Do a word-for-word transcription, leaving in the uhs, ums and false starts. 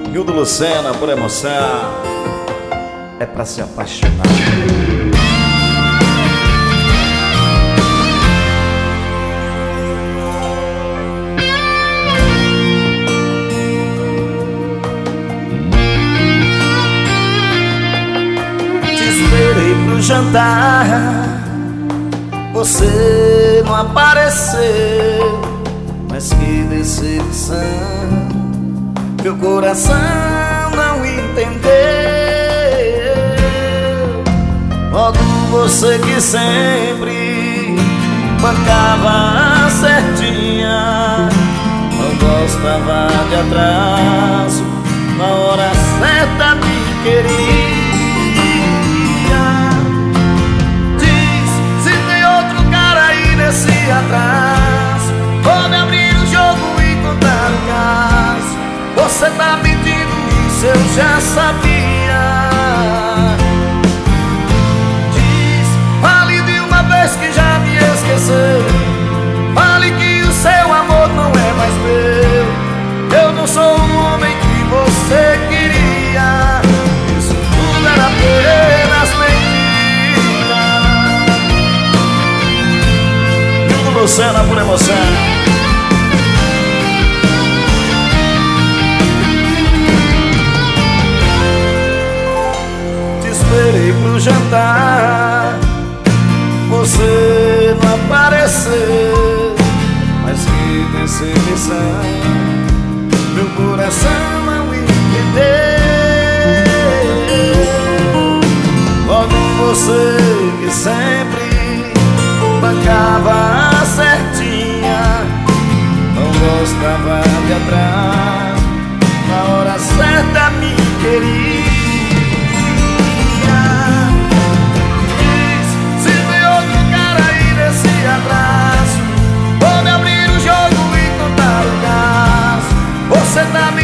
Nildo Lucena, por emoção, é pra se apaixonar. Te esperei pro jantar, você não apareceu, mas que decepção, meu coração não entendeu. Logo você que sempre bancava a certinha, não gostava de atraso, na hora certa me queria. Nesse atraso, vou me abrir o jogo e contar o caso. Você tá mentindo, isso eu já sabia. Diz, fale de uma vez que já me esqueceu. Fale que o seu amor não é mais meu. Eu não sou o homem que você queria. Isso tudo era apenas mentira. Lucena, por emoção. Te esperei pro jantar, você não apareceu, mas que decepção, meu coração não entendeu. Logo você que sempre bancava a certinha, não gostava de atrás, na hora certa me queria. Diz, se tem outro cara aí nesse abraço, vou me abrir o jogo e contar o caso. Você tá